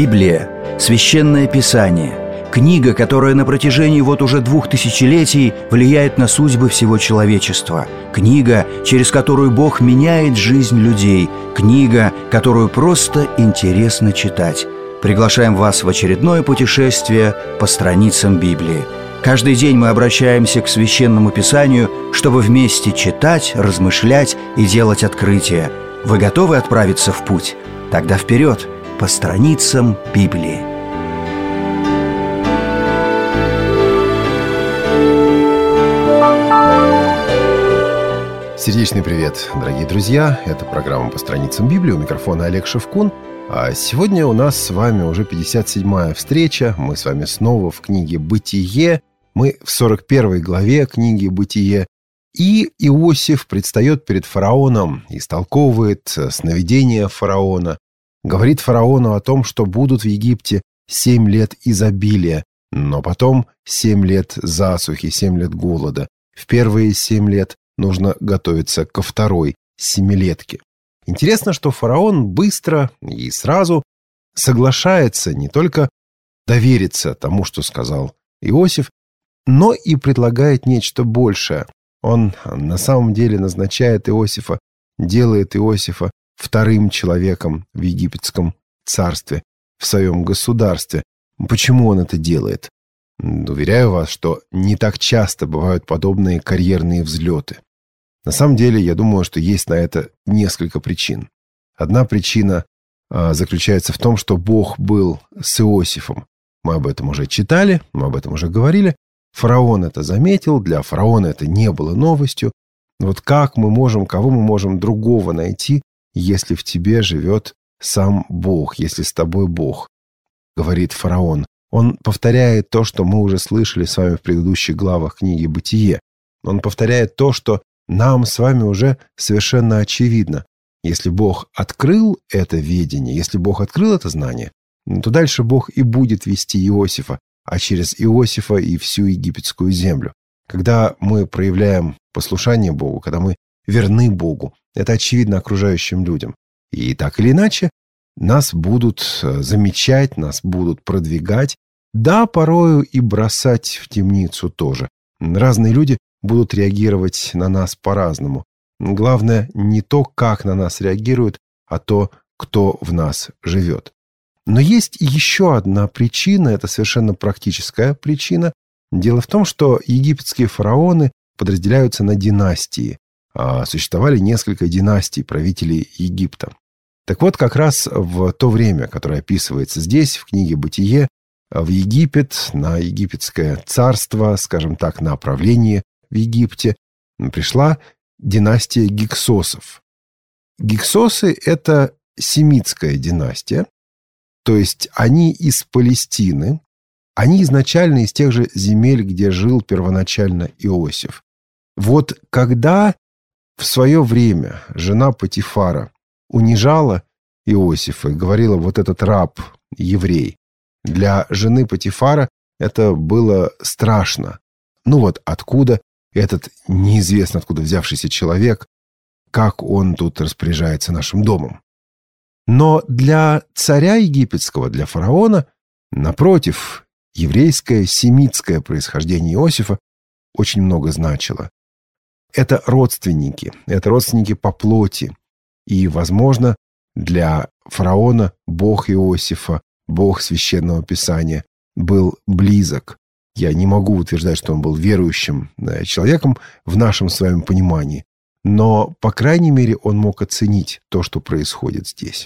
Библия, Священное Писание, книга, которая на протяжении уже 2000 влияет на судьбы всего человечества, книга, через которую Бог меняет жизнь людей, книга, которую просто интересно читать. Приглашаем вас в очередное путешествие по страницам Библии. Каждый день мы обращаемся к Священному Писанию, чтобы вместе читать, размышлять и делать открытия. Вы готовы отправиться в путь? Тогда вперед, по страницам Библии. Сердечный привет, дорогие друзья! Это программа «По страницам Библии». У микрофона Олег Шевкун. А сегодня у нас с вами уже 57-я встреча. Мы с вами снова в книге «Бытие». Мы в 41 главе книги «Бытие». И Иосиф предстает перед фараоном, истолковывает сновидение фараона, говорит фараону о том, что будут в Египте 7 лет изобилия, но потом 7 лет засухи, 7 лет голода. В первые 7 лет нужно готовиться ко второй семилетке. Интересно, что фараон быстро и сразу соглашается не только довериться тому, что сказал Иосиф, но и предлагает нечто большее. Он на самом деле назначает Иосифа, делает Иосифа вторым человеком в египетском царстве, в своем государстве. Почему он это делает? Уверяю вас, что не так часто бывают подобные карьерные взлеты. На самом деле, я думаю, что есть на это несколько причин. Одна причина заключается в том, что Бог был с Иосифом. Мы об этом уже читали, мы об этом уже говорили. Фараон это заметил, для фараона это не было новостью. Вот как мы можем, кого мы можем другого найти, если в тебе живет сам Бог, если с тобой Бог, говорит фараон. Он повторяет то, что мы уже слышали с вами в предыдущих главах книги «Бытие». Он повторяет то, что нам с вами уже совершенно очевидно. Если Бог открыл это ведение, если Бог открыл это знание, то дальше Бог и будет вести Иосифа, а через Иосифа и всю египетскую землю. Когда мы проявляем послушание Богу, когда мы верны Богу, это очевидно окружающим людям. И так или иначе, нас будут замечать, нас будут продвигать, да, порою и бросать в темницу тоже. Разные люди будут реагировать на нас по-разному. Главное не то, как на нас реагируют, а то, кто в нас живет. Но есть еще одна причина, это совершенно практическая причина. Дело в том, что египетские фараоны подразделяются на династии. Существовали несколько династий правителей Египта. Так вот, как раз в то время, которое описывается здесь, в книге «Бытие», в Египет, на египетское царство, скажем так, на правление в Египте, пришла династия Гиксосов. Гиксосы – это семитская династия, то есть они из Палестины, они изначально из тех же земель, где жил первоначально Иосиф. Вот когда в свое время жена Потифара унижала Иосифа и говорила: вот этот раб, еврей, для жены Потифара это было страшно. Ну вот откуда этот неизвестно откуда взявшийся человек, как он тут распоряжается нашим домом. Но для царя египетского, для фараона, напротив, еврейское, семитское происхождение Иосифа очень много значило. Это родственники по плоти. И, возможно, для фараона Бог Иосифа, Бог Священного Писания был близок. Я не могу утверждать, что он был верующим человеком в нашем с вами понимании, но, по крайней мере, он мог оценить то, что происходит здесь.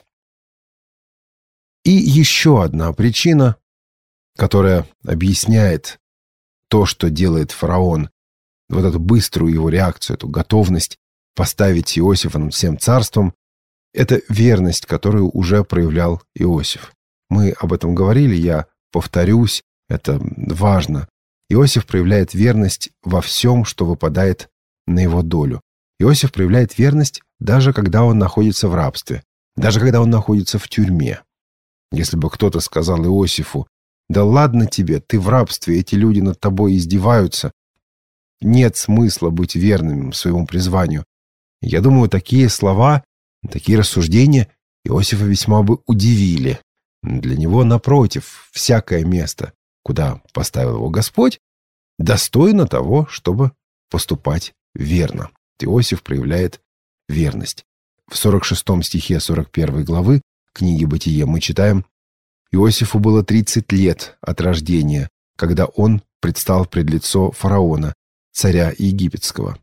И еще одна причина, которая объясняет то, что делает фараон, вот эту быструю его реакцию, эту готовность поставить Иосифа над всем царством, это верность, которую уже проявлял Иосиф. Мы об этом говорили, я повторюсь, это важно. Иосиф проявляет верность во всем, что выпадает на его долю. Иосиф проявляет верность даже когда он находится в рабстве, даже когда он находится в тюрьме. Если бы кто-то сказал Иосифу: «Да ладно тебе, ты в рабстве, эти люди над тобой издеваются, нет смысла быть верным своему призванию», я думаю, такие слова, такие рассуждения Иосифа весьма бы удивили. Для него, напротив, всякое место, куда поставил его Господь, достойно того, чтобы поступать верно. Иосиф проявляет верность. В 46 стихе 41 главы книги «Бытие» мы читаем: «Иосифу было 30 лет от рождения, когда он предстал пред лицо фараона, царя египетского».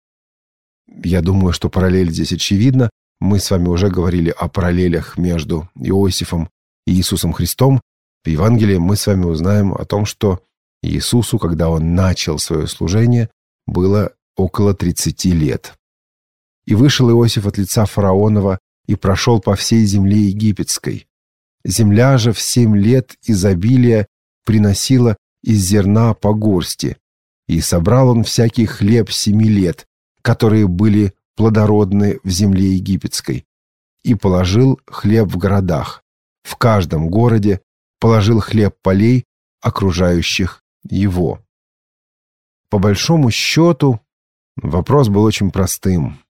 Я думаю, что параллель здесь очевидна. Мы с вами уже говорили о параллелях между Иосифом и Иисусом Христом. В Евангелии мы с вами узнаем о том, что Иисусу, когда он начал свое служение, было около 30 лет. «И вышел Иосиф от лица фараонова и прошел по всей земле египетской. Земля же в 7 лет изобилия приносила из зерна по горсти, и собрал он всякий хлеб 7 лет, которые были плодородны в земле египетской, и положил хлеб в городах, в каждом городе положил хлеб полей, окружающих его». По большому счету, вопрос был очень простым.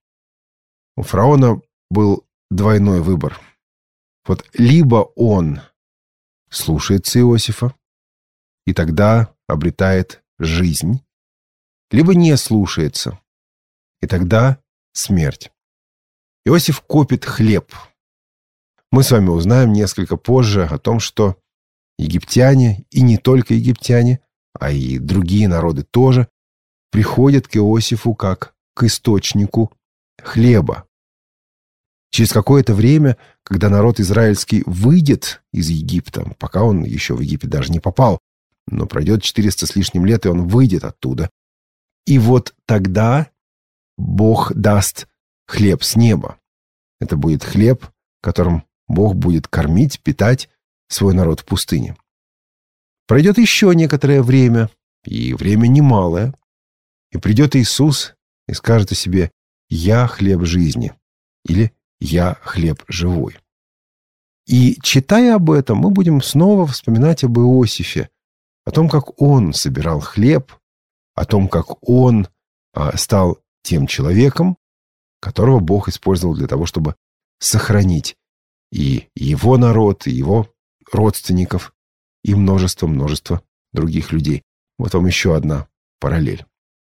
У фараона был двойной выбор. Вот либо он слушается Иосифа, и тогда обретает жизнь, либо не слушается, и тогда смерть. Иосиф копит хлеб. Мы с вами узнаем несколько позже о том, что египтяне, и не только египтяне, а и другие народы тоже, приходят к Иосифу как к источнику хлеба. Через какое-то время, когда народ израильский выйдет из Египта, пока он еще в Египет даже не попал, но пройдет 400 с лишним лет, и он выйдет оттуда, и вот тогда Бог даст хлеб с неба. Это будет хлеб, которым Бог будет кормить, питать свой народ в пустыне. Пройдет еще некоторое время, и время немалое, и придет Иисус и скажет о себе: «Я хлеб жизни» или «Я хлеб живой». И, читая об этом, мы будем снова вспоминать об Иосифе, о том, как он собирал хлеб, о том, как он стал тем человеком, которого Бог использовал для того, чтобы сохранить и его народ, и его родственников, и множество других людей. Вот вам еще одна параллель.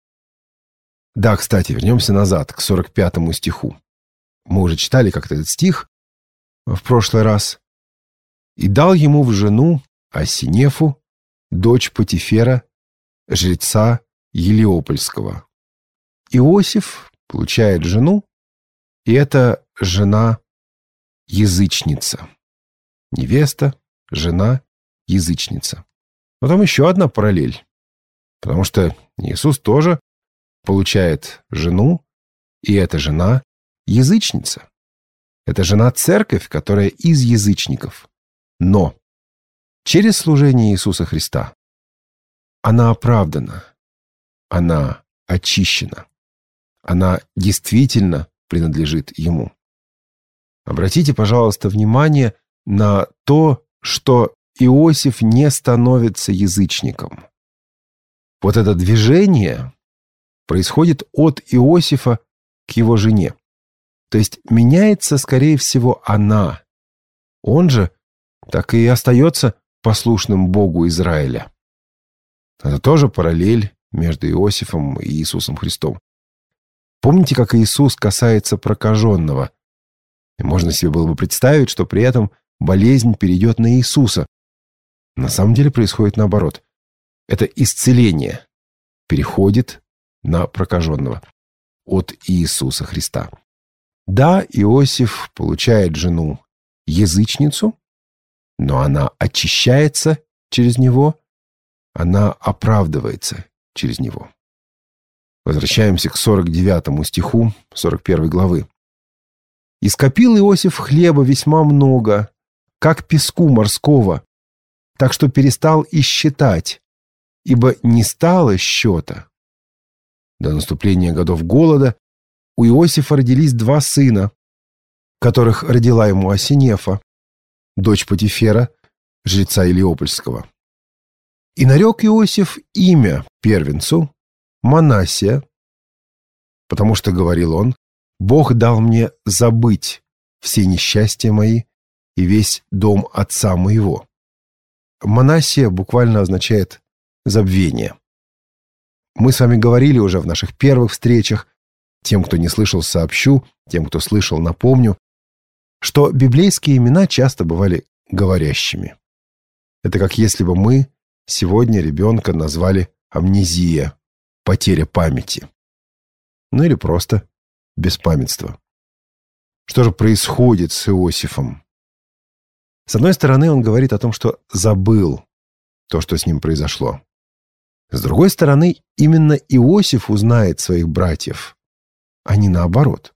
Да, кстати, вернемся назад, к 45 стиху. Мы уже читали как-то этот стих в прошлый раз. «И дал ему в жену Асинефу, дочь Потифера, жреца Елеопольского». Иосиф получает жену, и это жена язычница. Невеста, жена, язычница. Потом еще одна параллель. Потому что Иисус тоже получает жену, и эта жена язычница. Это жена церковь, которая из язычников. Но через служение Иисуса Христа она оправдана, она очищена, она действительно принадлежит Ему. Обратите, пожалуйста, внимание на то, что Иосиф не становится язычником. Вот это движение происходит от Иосифа к его жене. То есть меняется, скорее всего, она. Он же так и остается послушным Богу Израиля. Это тоже параллель между Иосифом и Иисусом Христом. Помните, как Иисус касается прокаженного? И можно себе было бы представить, что при этом болезнь перейдет на Иисуса. На самом деле происходит наоборот. Это исцеление переходит на прокаженного от Иисуса Христа. Да, Иосиф получает жену язычницу, но она очищается через него, она оправдывается через него. Возвращаемся к 49 стиху 41 главы. «И скопил Иосиф хлеба весьма много, как песку морского, так что перестал и считать, ибо не стало счета. До наступления годов голода у Иосифа родились 2 сына, которых родила ему Асинефа, дочь Потифера, жреца Елеопольского. И нарек Иосиф имя первенцу Манассия, потому что, говорил он, Бог дал мне забыть все несчастья мои и весь дом отца моего». Манассия буквально означает «забвение». Мы с вами говорили уже в наших первых встречах, тем, кто не слышал, сообщу, тем, кто слышал, напомню, что библейские имена часто бывали говорящими. Это как если бы мы сегодня ребенка назвали амнезия, потеря памяти. Ну или просто беспамятство. Что же происходит с Иосифом? С одной стороны, он говорит о том, что забыл то, что с ним произошло. С другой стороны, именно Иосиф узнает своих братьев, а не наоборот.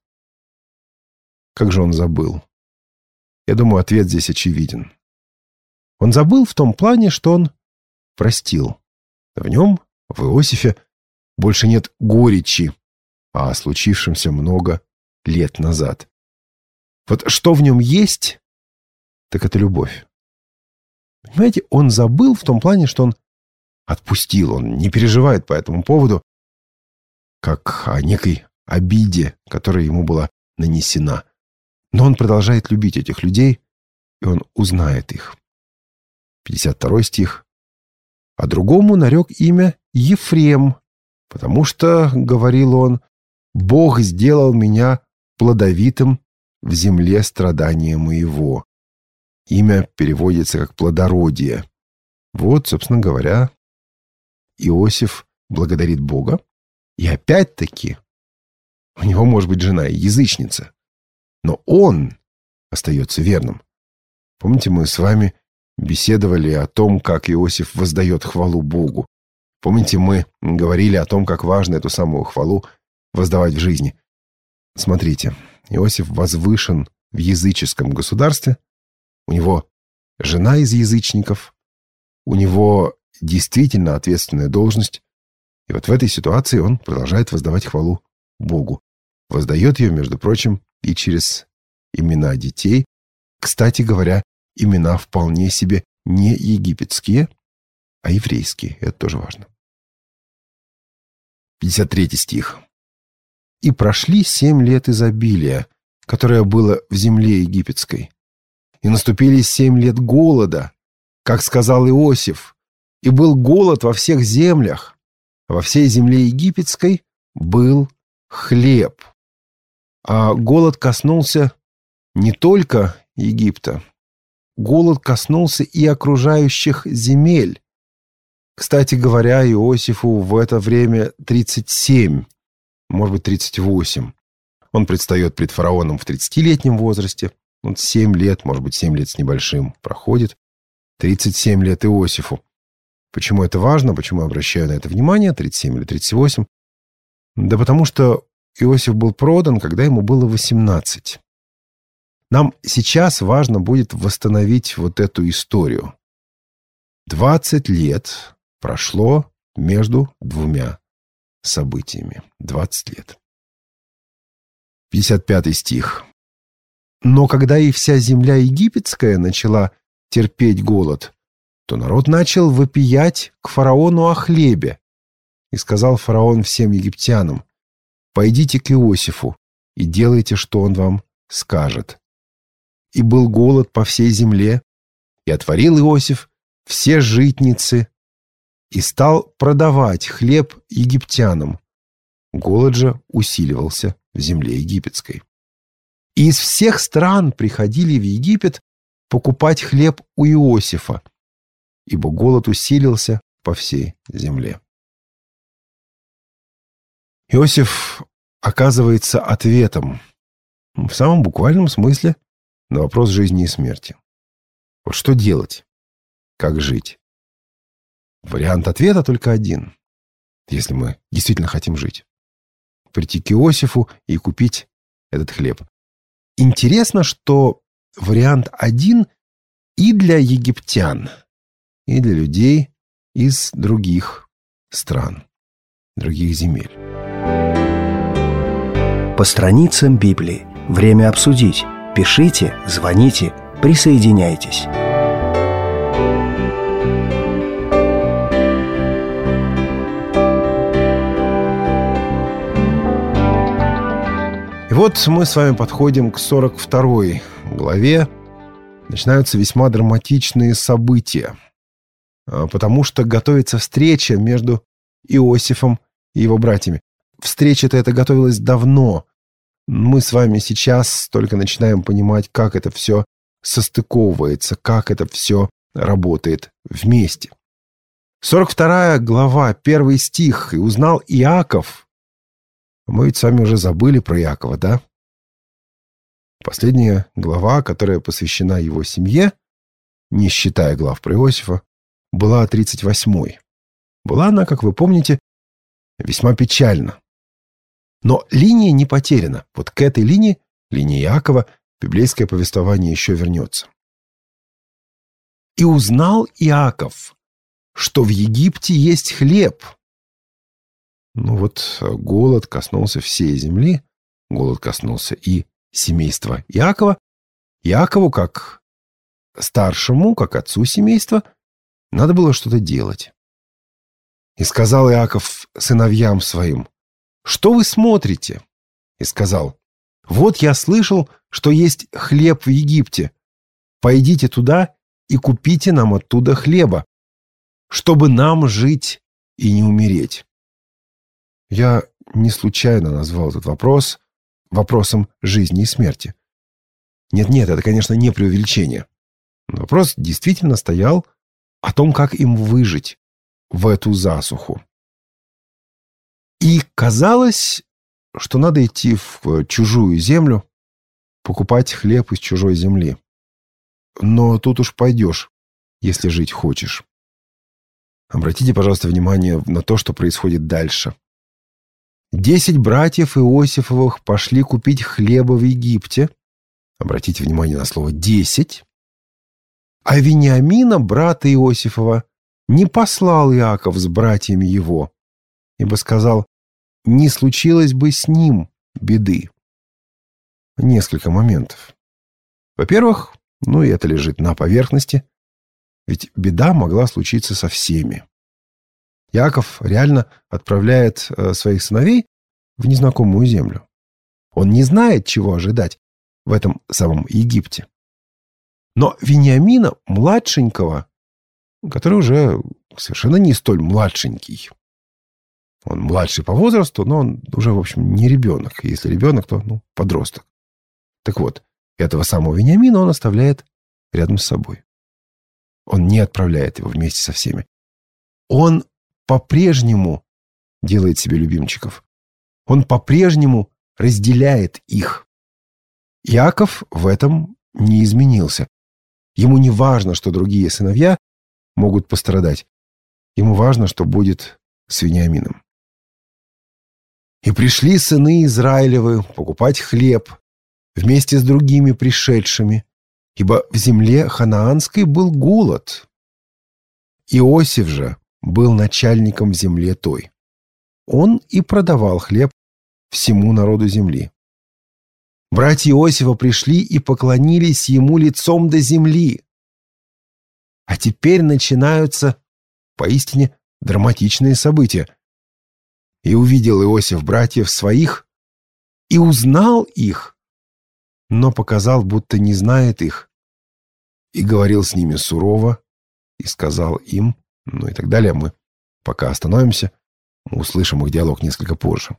Как же он забыл? Я думаю, ответ здесь очевиден. Он забыл в том плане, что он простил. В нем, в Иосифе, больше нет горечи о случившемся много лет назад. Вот что в нем есть, так это любовь. Понимаете, он забыл в том плане, что он отпустил, он не переживает по этому поводу, как о некой обиде, которая ему была нанесена. Но он продолжает любить этих людей, и он узнает их. 52 стих. «А другому нарек имя Ефрем, потому что, — говорил он, — Бог сделал меня плодовитым в земле страдания моего». Имя переводится как «плодородие». Вот, собственно говоря, Иосиф благодарит Бога. И опять-таки, у него может быть жена и язычница, но он остается верным. Помните, мы с вами беседовали о том, как Иосиф воздает хвалу Богу. Помните, мы говорили о том, как важно эту самую хвалу воздавать в жизни. Смотрите, Иосиф возвышен в языческом государстве, у него жена из язычников, у него действительно ответственная должность, и вот в этой ситуации он продолжает воздавать хвалу Богу. Воздает ее, между прочим, и через имена детей. Кстати говоря, имена вполне себе не египетские, а еврейские. Это тоже важно. 53 стих. «И прошли 7 лет изобилия, которое было в земле египетской. И наступили 7 лет голода, как сказал Иосиф, и был голод во всех землях. Во всей земле египетской был хлеб». А голод коснулся не только Египта. Голод коснулся и окружающих земель. Кстати говоря, Иосифу в это время 37, может быть, 38. Он предстает пред фараоном в 30-летнем возрасте. Вот 7 лет, может быть, 7 лет с небольшим проходит. 37 лет Иосифу. Почему это важно? Почему я обращаю на это внимание? 37 или 38? Да потому что Иосиф был продан, когда ему было 18. Нам сейчас важно будет восстановить вот эту историю. 20 лет прошло между двумя событиями. 20 лет. 55 стих. «Но когда и вся земля египетская начала терпеть голод, то народ начал вопиять к фараону о хлебе. И сказал фараон всем египтянам: пойдите к Иосифу и делайте, что он вам скажет. И был голод по всей земле, и отворил Иосиф все житницы и стал продавать хлеб египтянам. Голод же усиливался в земле египетской. И из всех стран приходили в Египет покупать хлеб у Иосифа, ибо голод усилился по всей земле». Иосиф оказывается ответом, в самом буквальном смысле, на вопрос жизни и смерти. Вот что делать? Как жить? Вариант ответа только один, если мы действительно хотим жить. Прийти к Иосифу и купить этот хлеб. Интересно, что вариант один и для египтян, и для людей из других стран, других земель. По страницам Библии. Время обсудить. Пишите, звоните, присоединяйтесь. И вот мы с вами подходим к 42 главе. начинаются весьма драматичные события, потому что готовится встреча между Иосифом и его братьями. Встреча-то эта готовилась давно. Мы с вами сейчас только начинаем понимать, как это все состыковывается, как это все работает вместе. 42 глава, 1 стих. «И узнал Иаков». Мы ведь с вами уже забыли про Иакова, да? Последняя глава, которая посвящена его семье, не считая глав про Иосифа, была 38-й. Была она, как вы помните, весьма печальна. Но линия не потеряна. Вот к этой линии Иакова, библейское повествование еще вернется. «И узнал Иаков, что в Египте есть хлеб». Ну вот голод коснулся всей земли, голод коснулся и семейства Иакова. Иакову, как старшему, как отцу семейства, надо было что-то делать. «И сказал Иаков сыновьям своим: что вы смотрите?» И сказал: «Вот я слышал, что есть хлеб в Египте. Пойдите туда и купите нам оттуда хлеба, чтобы нам жить и не умереть». Я не случайно назвал этот вопрос вопросом жизни и смерти. Нет, это, конечно, не преувеличение. Вопрос действительно стоял о том, как им выжить в эту засуху. И казалось, что надо идти в чужую землю, покупать хлеб из чужой земли. Но тут уж пойдешь, если жить хочешь. Обратите, пожалуйста, внимание на то, что происходит дальше. 10 братьев Иосифовых пошли купить хлеба в Египте. Обратите внимание на слово «10». А Вениамина, брата Иосифова, не послал Иаков с братьями его, ибо сказал: не случилось бы с ним беды. Несколько моментов. Во-первых, и это лежит на поверхности, ведь беда могла случиться со всеми. Иаков реально отправляет своих сыновей в незнакомую землю. Он не знает, чего ожидать в этом самом Египте. Но Вениамина, младшенького, который уже совершенно не столь младшенький. Он младший по возрасту, но он уже, в общем, не ребенок. Если ребенок, то подросток. Так вот, этого самого Вениамина он оставляет рядом с собой. Он не отправляет его вместе со всеми. Он по-прежнему делает себе любимчиков. Он по-прежнему разделяет их. Иаков в этом не изменился. Ему не важно, что другие сыновья могут пострадать. Ему важно, что будет с Вениамином. «И пришли сыны Израилевы покупать хлеб вместе с другими пришедшими, ибо в земле ханаанской был голод. Иосиф же был начальником в земле той. Он и продавал хлеб всему народу земли. Братья Иосифа пришли и поклонились ему лицом до земли». А теперь начинаются поистине драматичные события. «И увидел Иосиф братьев своих, и узнал их, но показал, будто не знает их, и говорил с ними сурово, и сказал им», и так далее. Мы пока остановимся, мы услышим их диалог несколько позже.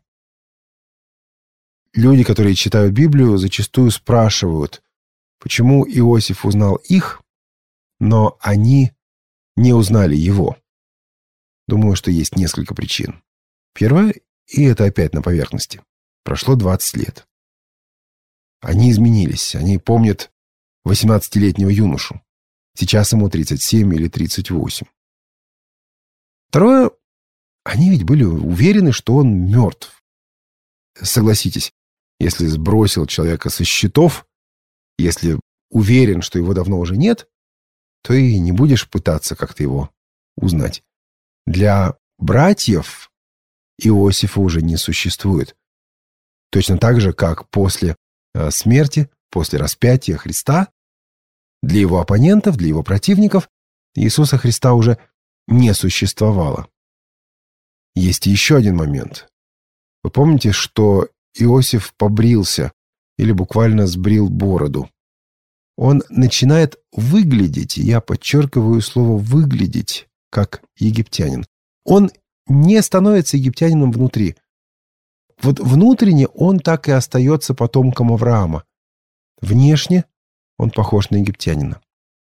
Люди, которые читают Библию, зачастую спрашивают, почему Иосиф узнал их, но они не узнали его. Думаю, что есть несколько причин. Первое, и это опять на поверхности. Прошло 20 лет. Они изменились. Они помнят 18-летнего юношу. Сейчас ему 37 или 38. Второе, они ведь были уверены, что он мертв. Согласитесь, если сбросил человека со счетов, если уверен, что его давно уже нет, то и не будешь пытаться как-то его узнать. Для братьев Иосифа уже не существует. Точно так же, как после смерти, после распятия Христа, для его оппонентов, для его противников Иисуса Христа уже не существовало. Есть еще один момент. Вы помните, что Иосиф побрился или буквально сбрил бороду? он начинает выглядеть, и я подчеркиваю слово «выглядеть», как египтянин. Он не становится египтянином внутри. Вот внутренне он так и остается потомком Авраама. Внешне он похож на египтянина.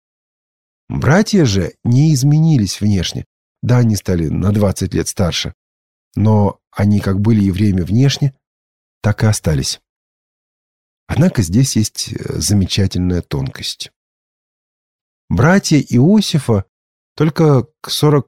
Братья же не изменились внешне. Да, они стали на 20 лет старше. Но они как были евреями внешне, так и остались. Однако здесь есть замечательная тонкость. Братья Иосифа только к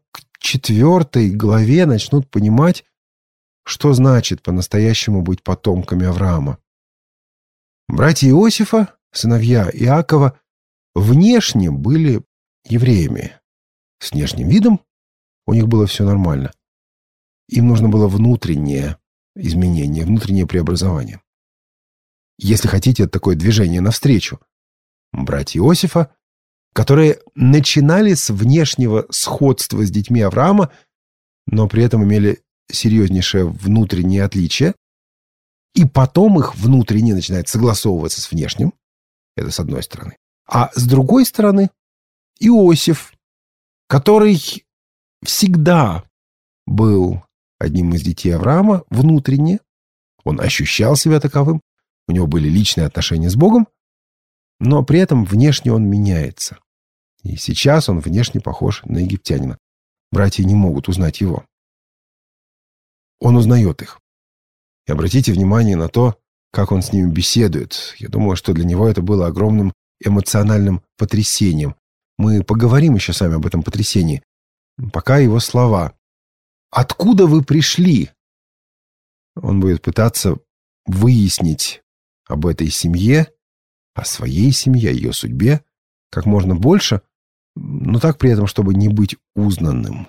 44 главе начнут понимать, что значит по-настоящему быть потомками Авраама. Братья Иосифа, сыновья Иакова, внешне были евреями. С внешним видом у них было все нормально. Им нужно было внутреннее изменение, внутреннее преобразование. Если хотите, это такое движение навстречу. Братья Иосифа, которые начинали с внешнего сходства с детьми Авраама, но при этом имели серьезнейшее внутреннее отличие, и потом их внутренне начинает согласовываться с внешним. Это с одной стороны. А с другой стороны Иосиф, который всегда был одним из детей Авраама внутренне. Он ощущал себя таковым. У него были личные отношения с Богом. Но при этом внешне он меняется. И сейчас он внешне похож на египтянина. Братья не могут узнать его. Он узнает их. И обратите внимание на то, как он с ними беседует. Я думаю, что для него это было огромным эмоциональным потрясением. Мы поговорим еще с вами об этом потрясении. Пока его слова. «Откуда вы пришли?» Он будет пытаться выяснить об этой семье, о своей семье, о ее судьбе как можно больше, но так при этом, чтобы не быть узнанным.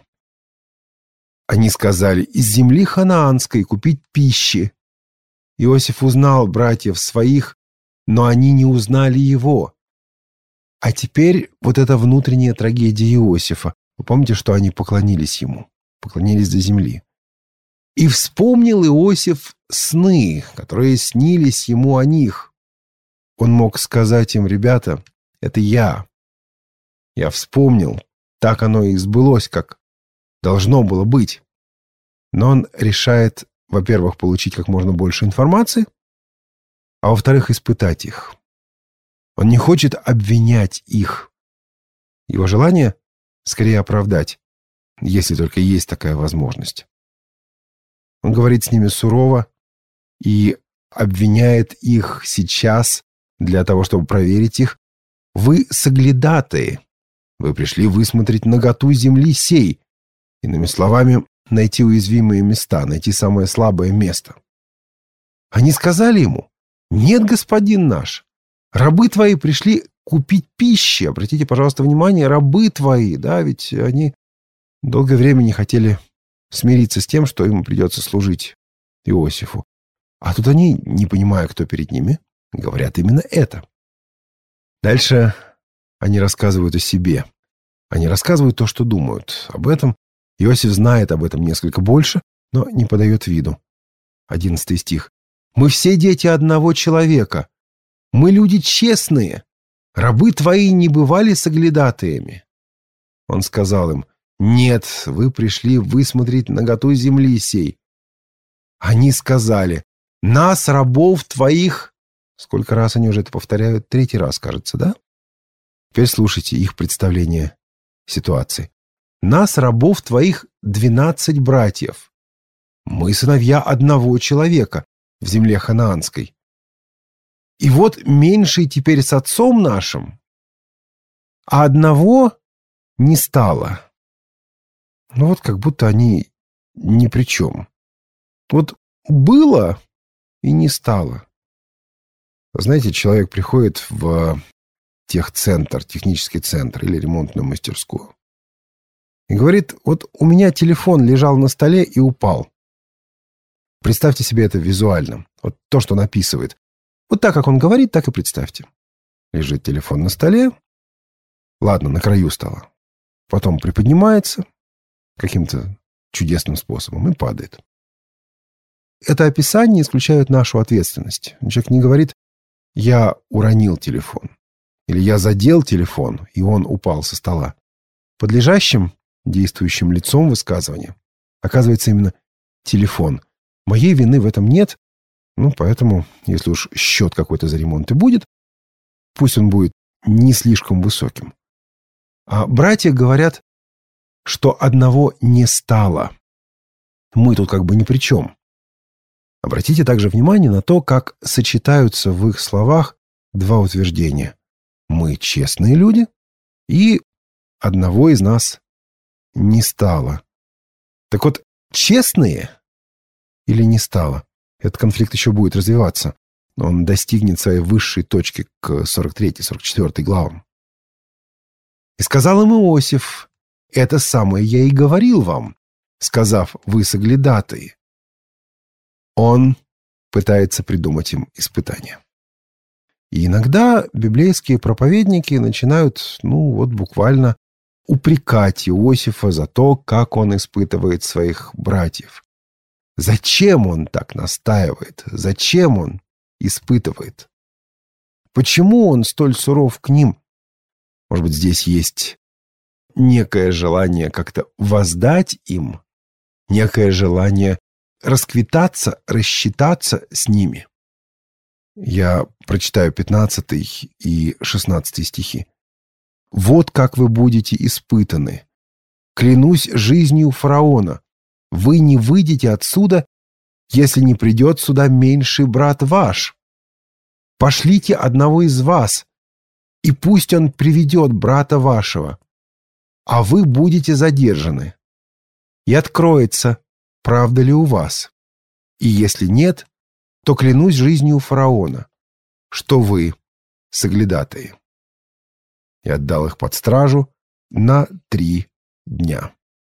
Они сказали: «Из земли ханаанской купить пищи». Иосиф узнал братьев своих, но они не узнали его. А теперь вот эта внутренняя трагедия Иосифа. Вы помните, что они поклонились ему? Поклонились до земли. «И вспомнил Иосиф сны, которые снились ему о них». Он мог сказать им: «Ребята, это я. Я вспомнил. Так оно и сбылось, как должно было быть». Но он решает, во-первых, получить как можно больше информации, а во-вторых, испытать их. Он не хочет обвинять их. Его желание скорее оправдать, если только есть такая возможность. Он говорит с ними сурово и обвиняет их сейчас для того, чтобы проверить их. «Вы соглядатые. Вы пришли высмотреть наготу земли сей». Иными словами, найти уязвимые места, найти самое слабое место. Они сказали ему: «Нет, господин наш, рабы твои пришли купить пищи». Обратите, пожалуйста, внимание, рабы твои, да, ведь они долгое время не хотели смириться с тем, что им придется служить Иосифу. А тут они, не понимая, кто перед ними, говорят именно это. Дальше они рассказывают о себе. Они рассказывают то, что думают об этом. Иосиф знает об этом несколько больше, но не подает виду. 11 стих. «Мы все дети одного человека. Мы люди честные. Рабы твои не бывали соглядатаями». Он сказал им: «Нет, вы пришли высмотреть наготу земли сей». Они сказали: «Нас, рабов твоих...» Сколько раз они уже это повторяют? 3-й раз, кажется, да? Теперь слушайте их представление ситуации. «Нас, рабов твоих, 12 братьев. Мы сыновья одного человека в земле ханаанской. И вот меньший теперь с отцом нашим, а одного не стало». Ну вот как будто они ни при чем. Вот было и не стало. Знаете, человек приходит в техцентр, технический центр или ремонтную мастерскую и говорит: вот у меня телефон лежал на столе и упал. Представьте себе это визуально. Вот то, что он описывает. Вот так, как он говорит, так и представьте. Лежит телефон на столе. Ладно, на краю стола. Потом приподнимается каким-то чудесным способом и падает. Это описание исключает нашу ответственность. Человек не говорит: я уронил телефон. или я задел телефон, и он упал со стола. Подлежащим действующим лицом высказывания оказывается именно телефон. Моей вины в этом нет, поэтому, если уж счет какой-то за ремонт и будет, пусть он будет не слишком высоким. А братья говорят, что одного не стало. Мы тут как бы ни при чем. Обратите также внимание на то, как сочетаются в их словах два утверждения. Мы честные люди, и одного из нас не стало. Так вот, честные или не стало? Этот конфликт еще будет развиваться. Он достигнет своей высшей точки к 43-44 главам. «И сказал им Иосиф: это самое я и говорил вам, сказав: вы соглядатые». Он пытается придумать им испытание. И иногда библейские проповедники начинают, буквально упрекать Иосифа за то, как он испытывает своих братьев. Зачем он так настаивает? Зачем он испытывает? Почему он столь суров к ним? Может быть, здесь есть некое желание как-то воздать им, некое желание расквитаться, рассчитаться с ними. Я прочитаю 15 и 16 стихи. «Вот как вы будете испытаны. Клянусь жизнью фараона, вы не выйдете отсюда, если не придет сюда меньший брат ваш. Пошлите одного из вас, и пусть он приведет брата вашего, а вы будете задержаны. И откроется, правда ли у вас. И если нет, то клянусь жизнью фараона, что вы соглядатые». И отдал их под стражу на 3 дня.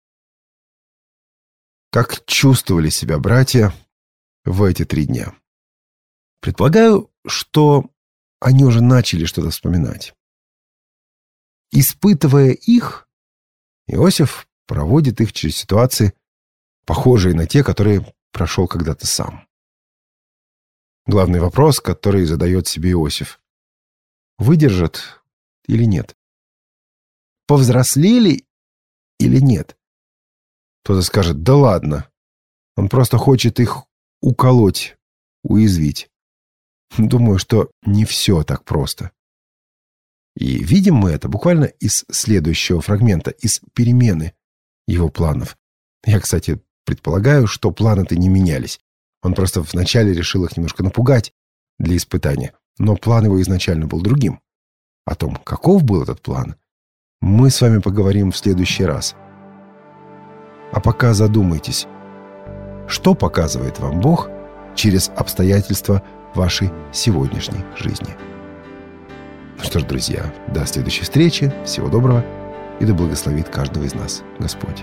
Как чувствовали себя братья в эти 3 дня? Предполагаю, что они уже начали что-то вспоминать. Испытывая их, Иосиф проводит их через ситуации, похожие на те, которые прошел когда-то сам. Главный вопрос, который задает себе Иосиф: выдержат или нет? Повзрослели или нет? Кто-то скажет: да ладно, он просто хочет их уколоть, уязвить. Думаю, что не все так просто. И видим мы это буквально из следующего фрагмента, из перемены его планов. Я, кстати, предполагаю, что планы-то не менялись. Он просто вначале решил их немножко напугать для испытания. Но план его изначально был другим. О том, каков был этот план, мы с вами поговорим в следующий раз. А пока задумайтесь, что показывает вам Бог через обстоятельства вашей сегодняшней жизни. Ну что ж, друзья, до следующей встречи. Всего доброго. И да благословит каждого из нас Господь.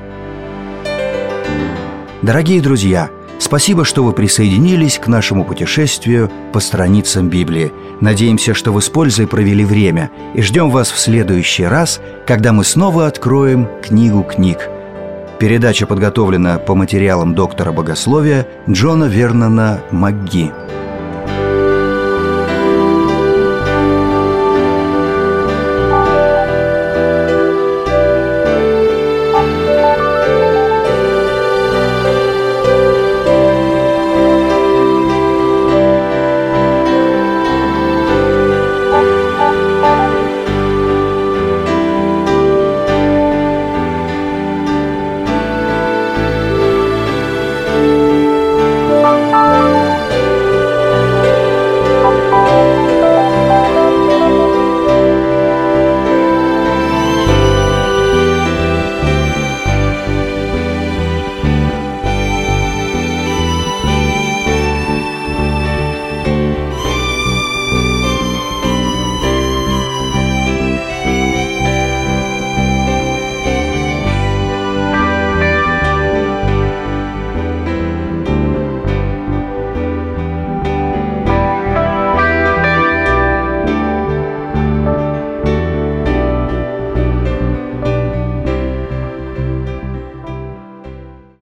Дорогие друзья, спасибо, что вы присоединились к нашему путешествию по страницам Библии. Надеемся, что вы с пользой провели время, и ждем вас в следующий раз, когда мы снова откроем книгу книг. Передача подготовлена по материалам доктора богословия Джона Вернона МакГи.